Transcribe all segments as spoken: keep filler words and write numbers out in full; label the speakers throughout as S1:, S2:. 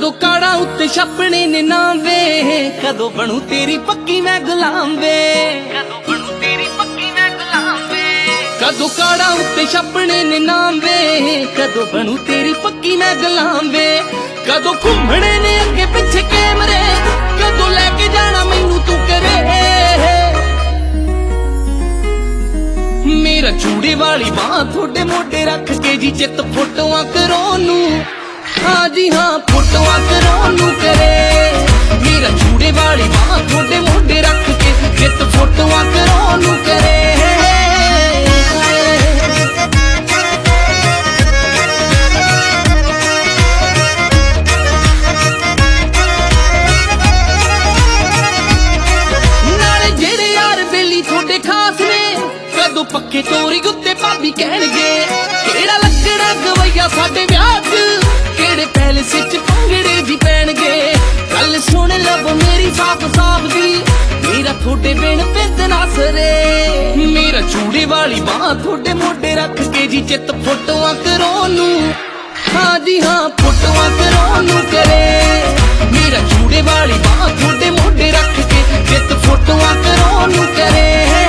S1: कदों काड़ा उत्ते छपने ने नाम वे, कदों बनू तेरी पक्की मैं गुलाम वे, कदों बनू तेरी पक्की मैं गुलाम वे। कदों काड़ा उत्ते छपने ने नाम वे, कदों बनू तेरी पक्की मैं गुलाम वे। कदों घूमने ने अगे पिछे कैमरे, कदों लेके जाना मैनू तू करे। मेरा चूड़े वाली बां थोड़े मोटे रख के जी चित फोटोआं करोनू, हाँ जी हाँ फोटोआं करोनू करे। मेरा चूड़े वाली बां थोड़े मोटे रख के चित फोटोआं करोनू करे। नाले जेड़े यार बेली थोड़े खास ने, कदों पक्के तोरी उत्ते भाभी कहणगे केड़ा लगना गवैया साडे विआह च, केड़े पैलेस च भंगड़े जी पैणगे। गल सुन लब मेरी साफ साफ दी, मेरा थोड़े बिन पिंद ना सरे। मेरा चूड़े वाली बां थोड़े मोटे रख के जी चित फोटोआं करोनू, हाँ जी हाँ फोटोआं करोनू करे। मेरा चूड़े वाली बां थोड़े मोटे रख के चित फोटोआं करोनू करे।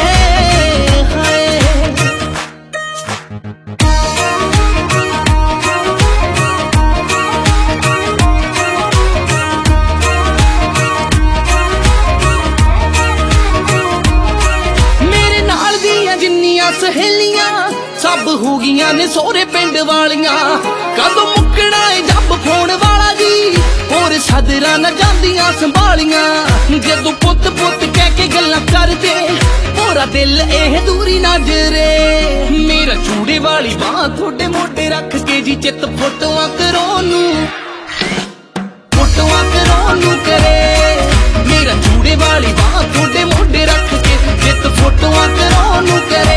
S1: सहेलियां सब हो गईयां ने सोहरे पिंड वालियां, कदों मुकना है जब फोन वाला जी, होर सदरा न जांदियां संभालियां। जदों पुत पुत कह के गल्लां करदे, पूरा दिल एह दूरी नजरे। मेरा चूड़े वाली बां थोड़े मोटे रख के जी चित फोटोआं करोनू, फोटोआं करोनू करे। मेरा चूड़े वाली बां थोड़े मोटे रख के चित फोटोआं करोनू करे।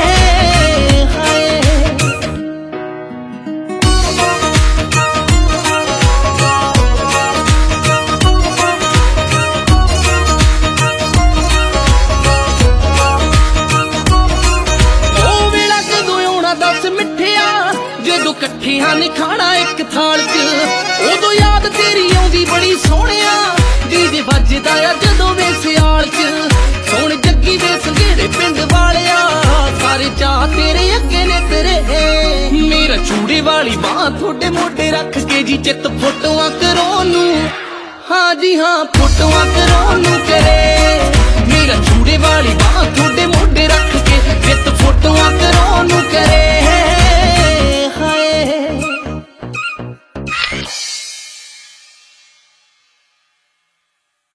S1: जदों कट्ठियां ने खाना एक थाल च, उदों याद तेरी आउंदी बड़ी सोहणिया। डीजे वजदा आ जदों वे सियाल च, सोहण जग्गी दे संघेड़े पिंड वालिया, सारे चाह तेरे अगे ने तेरे। मेरा चूड़े वाली बां थोड़े मोटे रख के जी चित फोटोआं करोनू, हाँ जी हाँ फोटोआं करोनू करे। मेरा चूड़े वाली बां थोड़े मोटे रख के चित फोटोआं करोनू करे।